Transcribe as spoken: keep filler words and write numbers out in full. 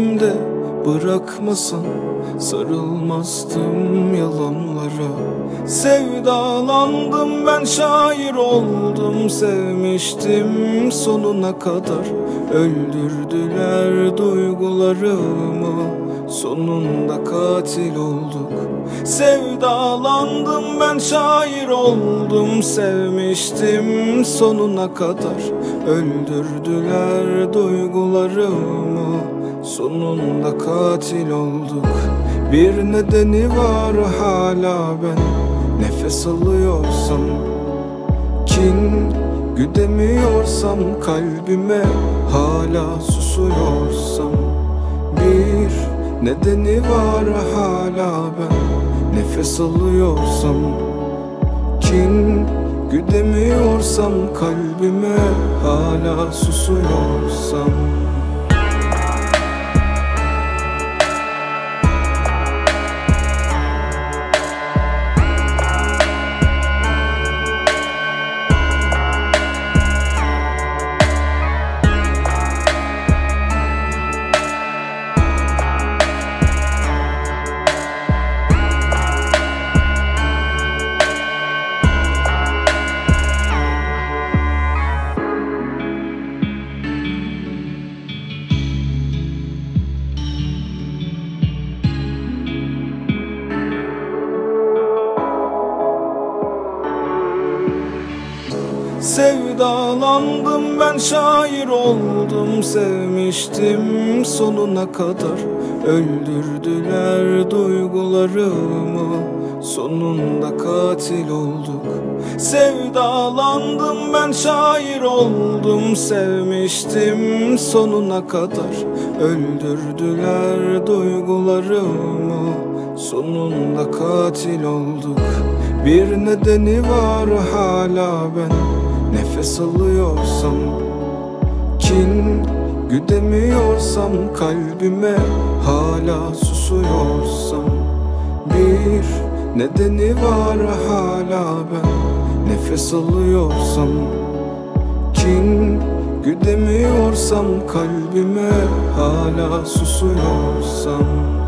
içimde bırakmasan, sarılmazdım yalanlara. Sevdalandım ben, şair oldum, sevmiştim sonuna kadar. Öldürdüler duygularımı, sonunda katil olduk. Sevdalandım ben, şair oldum, sevmiştim sonuna kadar. Öldürdüler duygularımı, sonunda katil olduk. Bir nedeni var hala ben nefes alıyorsam, kin güdemiyorsam, kalbime hala susuyorsam. Bir nedeni var hala ben nefes alıyorsam, kin güdemiyorsam, kalbime hala susuyorsam. Sevdalandım ben, şair oldum, sevmiştim sonuna kadar. Öldürdüler duygularımı, sonunda katil olduk. Sevdalandım ben, şair oldum, sevmiştim sonuna kadar. Öldürdüler duygularımı, sonunda katil olduk. Bir nedeni var hala ben nefes alıyorsam, kin güdemiyorsam, kalbime hala susuyorsam. Bir nedeni var hala ben nefes alıyorsam, kin güdemiyorsam, kalbime hala susuyorsam.